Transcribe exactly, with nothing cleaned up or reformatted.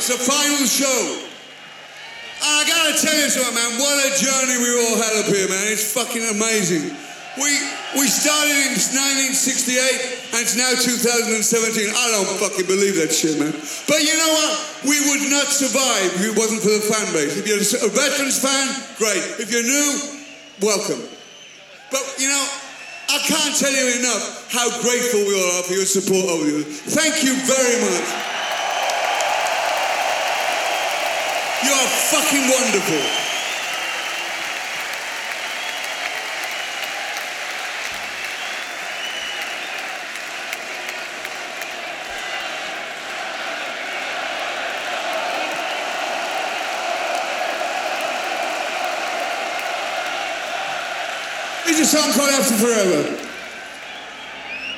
It's the final show. And I gotta tell you something, man, what a journey we all had up here, man. It's fucking amazing. We we started in nineteen sixty-eight, and it's now two thousand seventeen. I don't fucking believe that shit, man. But you know what? We would not survive if it wasn't for the fan base. If you're a veterans fan, great. If you're new, welcome. But, you know, I can't tell you enough how grateful we all are for your support over the years. Thank you very much. You're fucking wonderful. It's a song called After Forever.